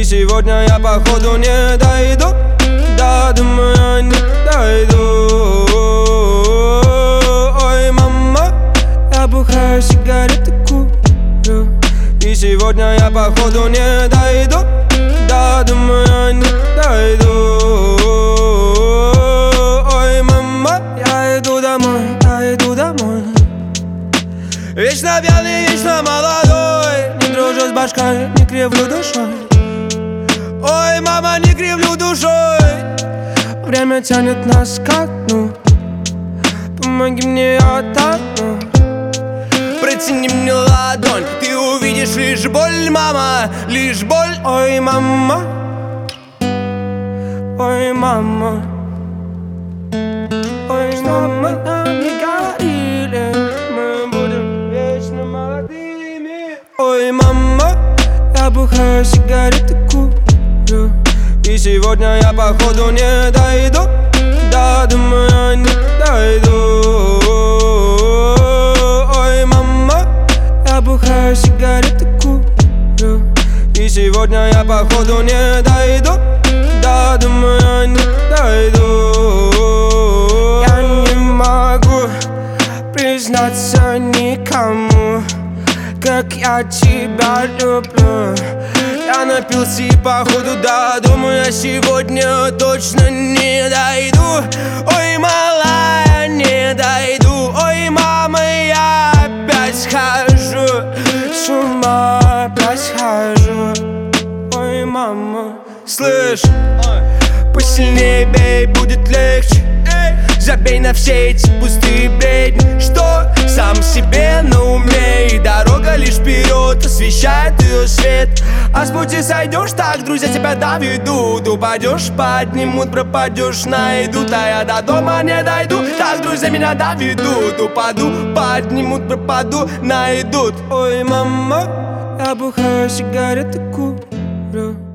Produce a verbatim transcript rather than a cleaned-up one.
сегодня я походу не дойду. Да, думаю, не дойду. Ой, мама, я бухаю, сигареты курю, и сегодня я походу не дойду. Да, думаю, не дойду. Ой, мама, я иду домой, я иду домой. Вечно пьяный, вечно молодой, не дружу с башкой, не кривлю душой. Ой, мама, не кривлю душой. Время тянет нас ко дну. Помоги мне, я тону. Протяни мне ладонь, ты увидишь лишь боль, мама, лишь боль. Ой, мама, ой, мама, ой, мама, нам не говорили, мы будем вечно молодыми. Ой, мама, я бухаю, сигареты курю, и сегодня я походу не дойду. Да, думаю, не дойду. Ой, мама, я бухаю, сигареты курю, и сегодня я походу не дойду. Да, думаю, не дойду. Я не могу признаться никому, как я тебя люблю. Я напился и походу, да, думаю, я сегодня точно не дойду. Ой, малая, не дойду. Ой, мама, я опять схожу с ума, опять схожу. Ой, мама, слышь, посильнее бей, будет легче. Забей на все эти пустые бредни, что сам себе на уме, и дорога лишь вперед освещает ее свет. А с пути сойдешь, так друзья тебя доведут. Упадешь, поднимут, пропадешь, найдут. А я до дома не дойду, так друзья меня доведут. Упаду, поднимут, пропаду, найдут. Ой, мама, я бухаю, сигареты курю,